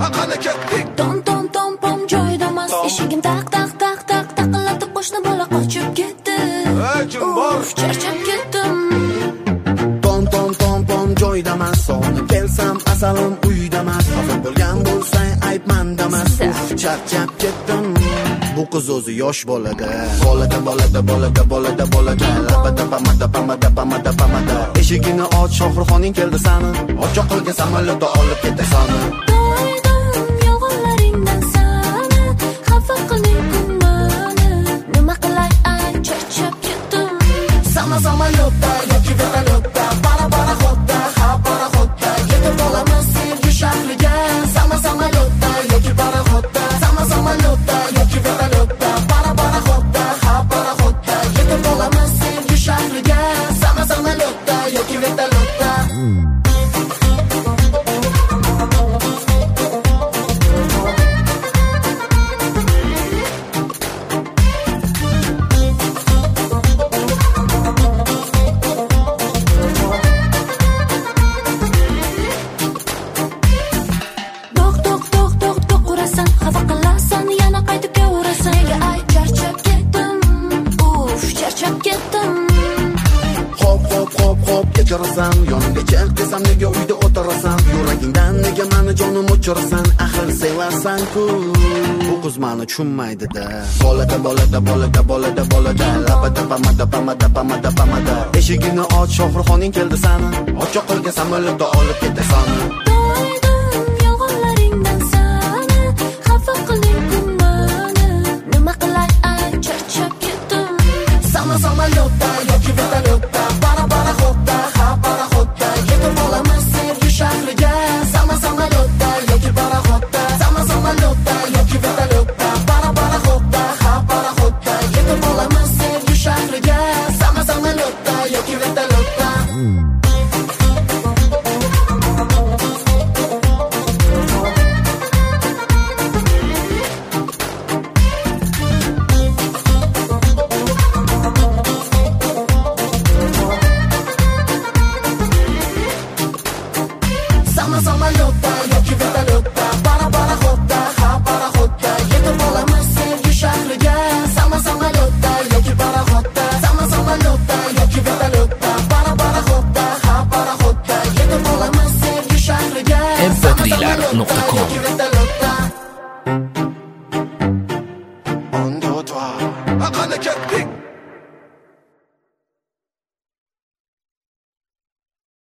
qani ketdik. Tom tom tom pom joydamas. Eshigim taq taq taq taq taqillatib qo'shni bola qochib ketdi. Kim bor? Charchab ketdim. Tom tom tom pom joydamas. Sog'inib kelsam asalim uydamas. Xafa bo'lgan bo'lsang aytmandamas. Charchab ketdim. Bu qiz o'zi yosh bolada. Bolada. Labada. Eshigini och, Shohruxoning keldi sani. Ochoq qilgan samolyotda olib ketasan. To'ydim yolg'onlaringdan sani. Xafa qiling kunmani. Nima qilay ay charchab ketdim. Samolyotda yoki vertolyotda, paraxodda, paraxodda. Yetib olamiz sevgi shahriga. Samolyotda yoki paraxodda, samolyotda yoki vertolyotda, paraxodda, paraxodda. Yetib olamiz sevgi shahriga. Samolyotda yoki vertolyotda. Urasan, xafa qilasan, yana qaytib kelasan. Nega ay charchab ketdim. Charchab ketdim. Hop, kechirasan, yonimga chiq desam nega uyda o'tirasan? Yuragingdan nega meni jonim o'chirasan? Axir sevasan-ku. Bu qiz meni tushunmaydi-da. Bolada. Labada. Eshigini och, Shohruxoning keldi sani. Ochoq qilgan samolyotda olib ketasan.